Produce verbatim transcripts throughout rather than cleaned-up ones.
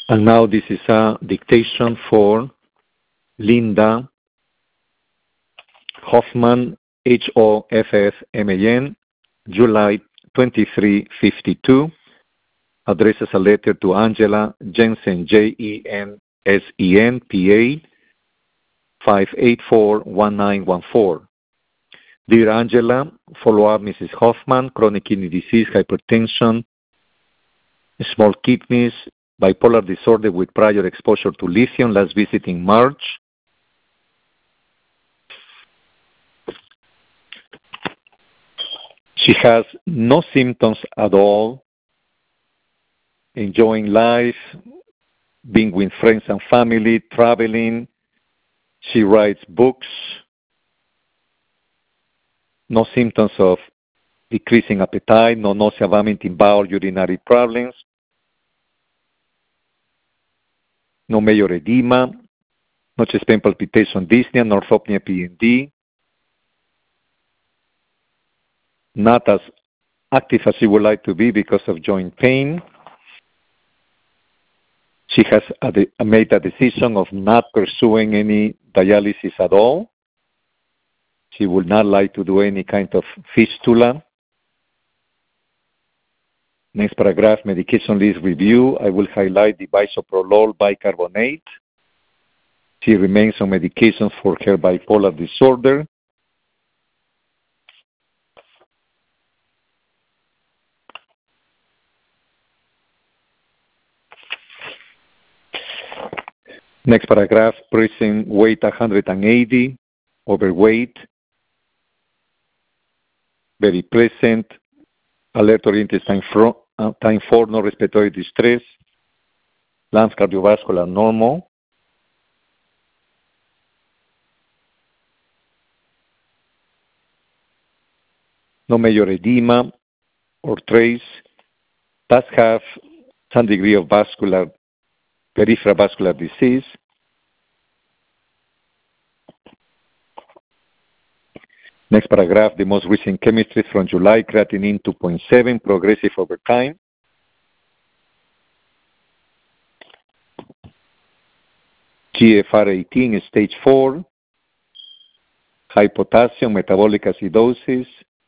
And now this is a dictation for Linda Hoffman, H O F F M A N, July twenty-third, fifty-two. Addresses a letter to Angela Jensen, J E N S E N, P A, five eight four one nine one four. Dear Angela, follow up Missus Hoffman, chronic kidney disease, hypertension, small kidneys, bipolar disorder with prior exposure to lithium, last visit in March. She has no symptoms at all, enjoying life, being with friends and family, traveling. She writes books. No symptoms of decreasing appetite, no nausea, vomiting, bowel, urinary problems, no major edema, no chest pain, palpitation, dyspnea, nor orthopnea, P N D, not as active as she would like to be because of joint pain. She has a de- made a decision of not pursuing any dialysis at all. She would not like to do any kind of fistula. Next paragraph, medication list review. I will highlight the bisoprolol bicarbonate. She remains on medications for her bipolar disorder. Next paragraph, present weight one hundred eighty, overweight, very present, alert oriented time, fro- uh, time four, no respiratory distress, lungs cardiovascular normal. No major edema or trace, does have some degree of vascular, peripheral vascular disease. Next paragraph, the most recent chemistry from July, creatinine two point seven, progressive over time. G F R eighteen, stage four, high potassium, metabolic acidosis,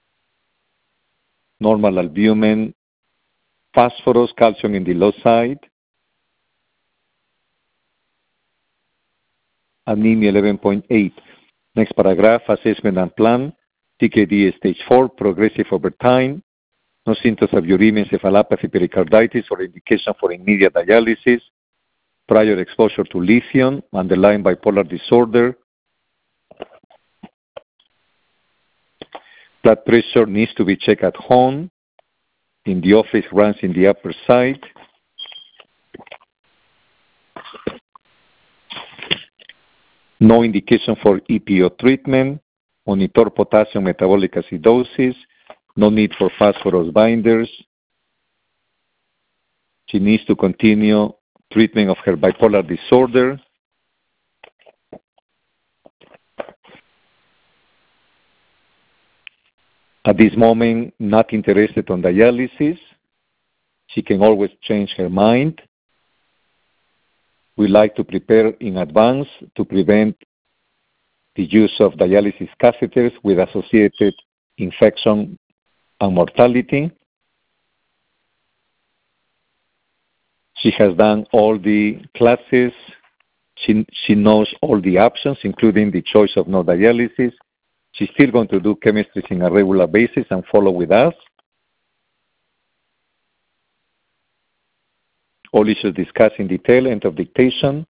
normal albumin, phosphorus, calcium in the low side, anemia eleven point eight. Next paragraph, assessment and plan, C K D stage four, progressive over time, no symptoms of uremia, encephalopathy, pericarditis, or indication for immediate dialysis, prior exposure to lithium, underlying bipolar disorder. Blood pressure needs to be checked at home. In the office, runs in the upper side. No indication for E P O treatment. Monitor potassium, metabolic acidosis. No need for phosphorus binders. She needs to continue treatment of her bipolar disorder. At this moment, not interested on dialysis. She can always change her mind. We like to prepare in advance to prevent the use of dialysis catheters with associated infection and mortality. She has done all the classes. She, she knows all the options, including the choice of no dialysis. She's still going to do chemistry on a regular basis and follow with us. All issues discussed in detail, end of dictation.